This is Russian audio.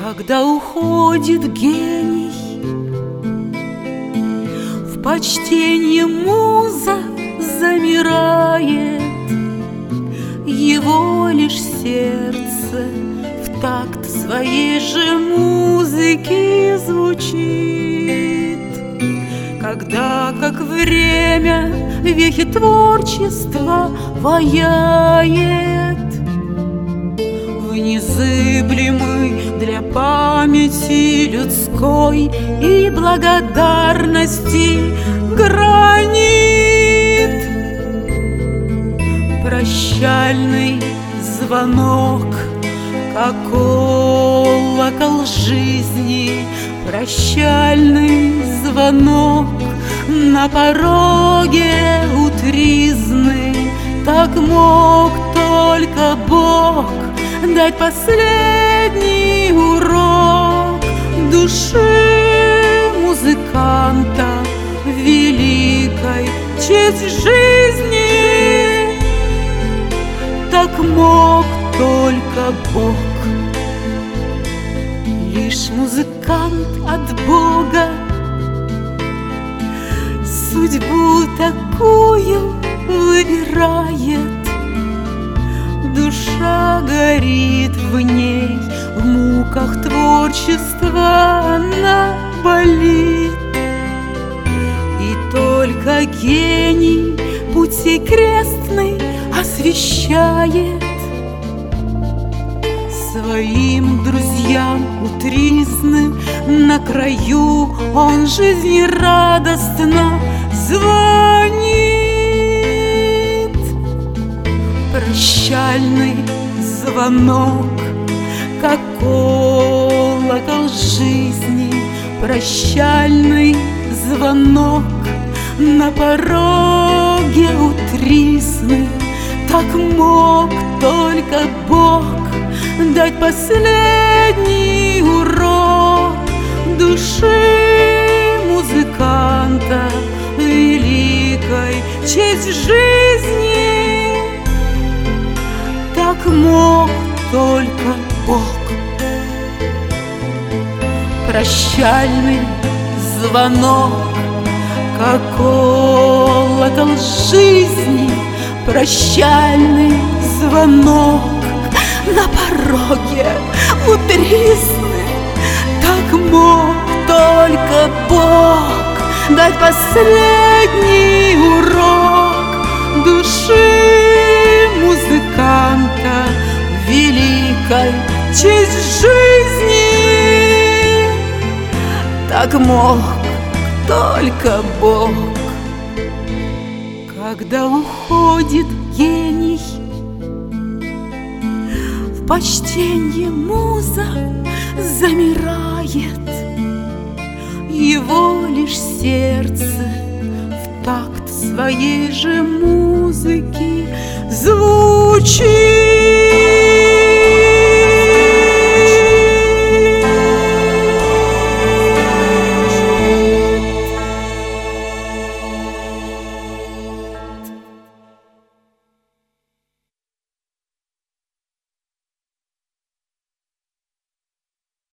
Когда уходит гений, в почтенье муза замирает, его лишь сердце в такт своей же музыки звучит. Когда, как время, вехи творчества ваяет, в незыблемый для памяти людской и благодарности гранит, прощальный звонок, как колокол жизни, прощальный звонок на пороге у тризны. Так мог только Бог дать последний урок души музыканта, великой честь жизни. Так мог только Бог. Лишь музыкант от Бога судьбу такую выбирает. Душа горит в ней, в муках творчества она болит. И только гений путь сей крестный освещает своим друзьям у тризны. На краю он жизнерадостно звонит. Прощальный звонок, как колокол жизни, прощальный звонок на пороге у тризны. Так мог только Бог дать последний урок души музыканта, великой честь жизни. Так мог только Бог. Прощальный звонок, как колокол жизни, прощальный звонок на пороге у тризны. Так мог только Бог дать последний урок души музыканта, великой честь жизни. Так мог только Бог. Когда уходит гений, в почтенье муза замирает, его лишь сердце в такт своей же музыки звучит.